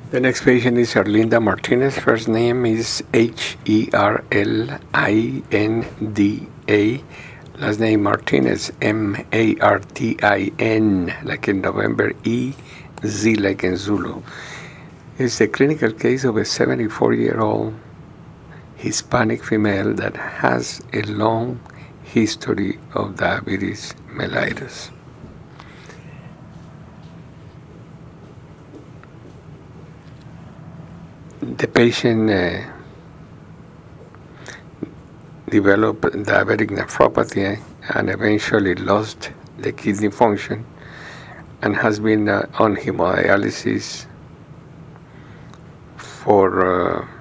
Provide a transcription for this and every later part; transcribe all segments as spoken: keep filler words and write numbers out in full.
The next patient is Herlinda Martinez. First name is H E R L I N D A. Last name Martinez, M A R T I N, like in November, E, Z like in Zulu. It's a clinical case of a seventy-four-year-old Hispanic female that has a long history of diabetes mellitus. The patient uh, developed diabetic nephropathy and eventually lost the kidney function and has been uh, on hemodialysis for uh,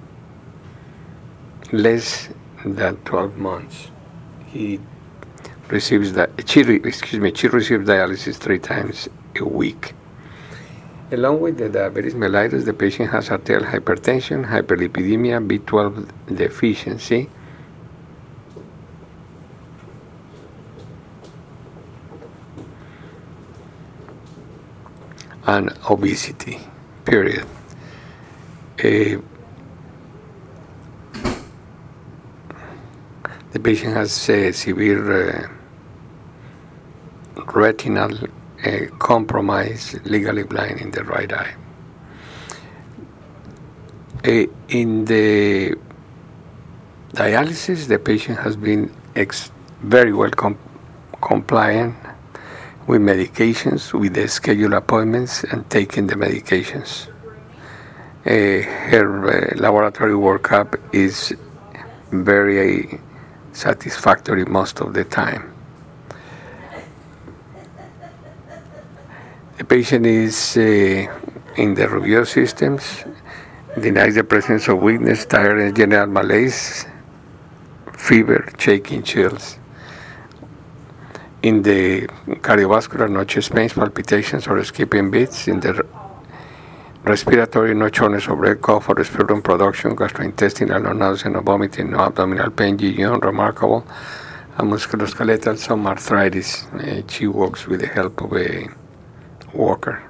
less than twelve months. He receives that. She, excuse me. She receives dialysis three times a week. Along with the diabetes mellitus, the patient has arterial hypertension, hyperlipidemia, B twelve deficiency, and obesity, period. Uh, the patient has uh, severe uh, retinal uh, compromise, legally blind in the right eye. Uh, in the dialysis, the patient has been ex- very well com- compliant with medications, with the scheduled appointments, and taking the medications. Uh, her uh, laboratory workup is very uh, satisfactory most of the time. The patient is uh, in the review systems, denies the presence of weakness, tiredness, general malaise, fever, shaking, chills. In the cardiovascular, no chest pains, palpitations, or skipping beats. In the respiratory, no shortness of breath, cough, or sputum production, gastrointestinal, no nausea, no vomiting, no abdominal pain, G G on, remarkable, and musculoskeletal, some arthritis. Uh, she walks with the help of a walker.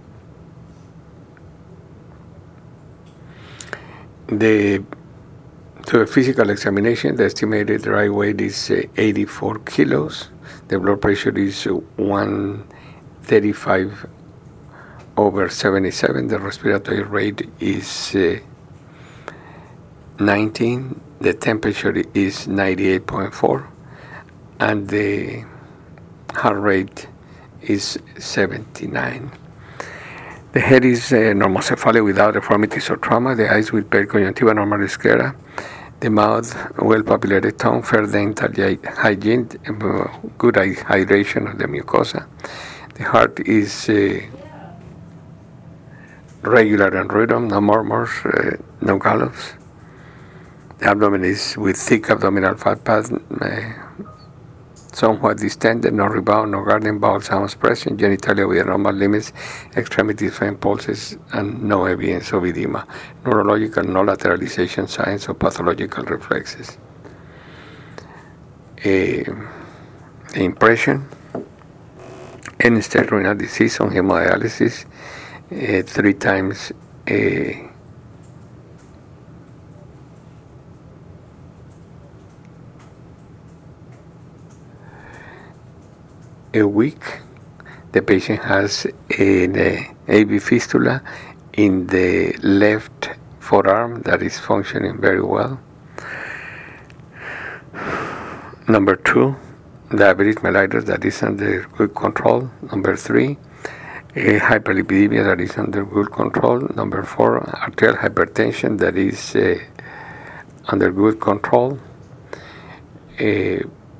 The to a physical examination, the estimated dry weight is uh, eighty-four kilos. The blood pressure is one thirty-five over seventy-seven. The respiratory rate is uh, nineteen. The temperature is ninety-eight point four. And the heart rate is seventy-nine. The head is uh, normocephalic without deformities or trauma. The eyes with periconjunctiva normally sclera. The mouth, well-populated tongue, fair dental hygiene, good hydration of the mucosa. The heart is uh, regular and rhythm, no murmurs, uh, no gallops. The abdomen is with thick abdominal fat pad, uh, somewhat distended, no rebound, no garden bowel sounds present, genitalia with normal limits, extremities, faint pulses, and no evidence of edema. Neurological, no lateralization signs of pathological reflexes. Uh, the impression, end-stage renal disease on hemodialysis, uh, three times a a week. The patient has an uh, A V fistula in the left forearm that is functioning very well. Number two, diabetes mellitus that is under good control. Number three, a hyperlipidemia that is under good control. Number four, arterial hypertension that is uh, under good control. Uh,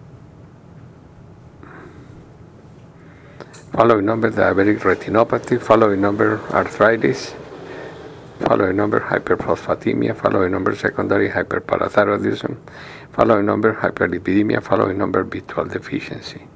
Following number, diabetic retinopathy. Following number, arthritis. Following number, hyperphosphatemia. Following number, secondary hyperparathyroidism. Following number, hyperlipidemia. Following number, B twelve deficiency.